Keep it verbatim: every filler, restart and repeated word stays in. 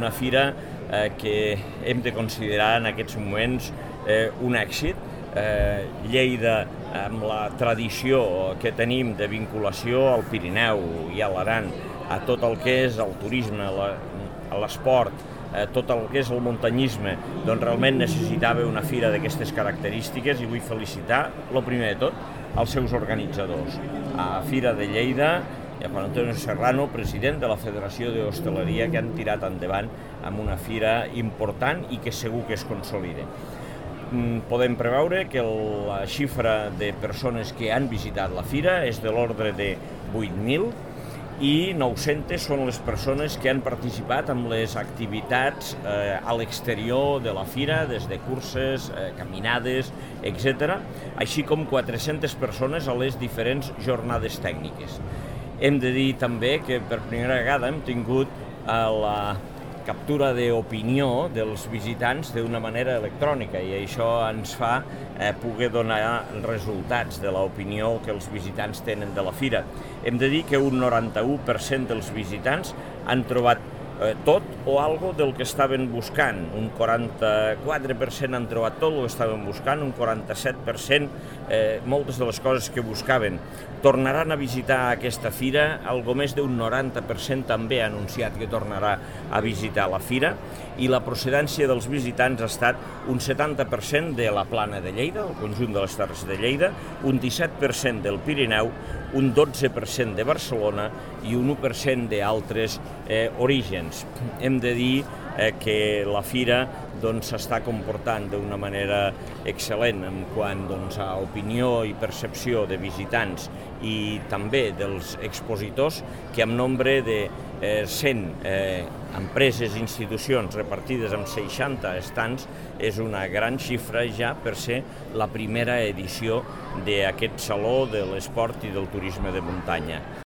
una fira eh, que hem de considerar en aquests moments eh, un èxit. Eh, Lleida, amb la tradició que tenim de vinculació al Pirineu i a l'Aran, a tot el que és el turisme, la, a l'esport, eh, tot el que és el muntanyisme, doncs realment necessitava una fira d'aquestes característiques i vull felicitar, el primer de tot, als seus organitzadors. A Fira de Lleida, i a Juan Antonio Serrano, president de la Federació d'Hostaleria, que han tirat endavant amb una fira important i que segur que es consolida. Podem preveure que la xifra de persones que han visitat la fira és de l'ordre de vuit mil i nou-centes són les persones que han participat en les activitats eh, a l'exterior de la fira, des de curses, eh, caminades, etcètera, així com quatre-centes persones a les diferents jornades tècniques. Hem de dir també que per primera vegada hem tingut eh, la captura d'opinió dels visitants d'una manera electrònica i això ens fa eh, poder donar resultats de l'opinió que els visitants tenen de la fira. Hem de dir que un noranta-u per cent dels visitants han trobat eh, tot o algo del que estaven buscant, un quaranta-quatre per cent han trobat tot el que estaven buscant, un quaranta-set per cent eh, moltes de les coses que buscaven. Tornaran a visitar aquesta fira, algo més d'un noranta per cent també ha anunciat que tornarà a visitar la fira i la procedència dels visitants ha estat un setanta per cent de la Plana de Lleida, el conjunt de les Terres de Lleida, un disset per cent del Pirineu, un dotze per cent de Barcelona i un u per cent d'altres eh, orígens. Hem de dir eh, que la fira s'està doncs, comportant d'una manera excel·lent en quant doncs, a opinió i percepció de visitants i també dels expositors, que amb nombre de eh, cent eh, empreses i institucions repartides en seixanta estants és una gran xifra ja per ser la primera edició d'aquest Saló de l'Esport i del Turisme de Muntanya.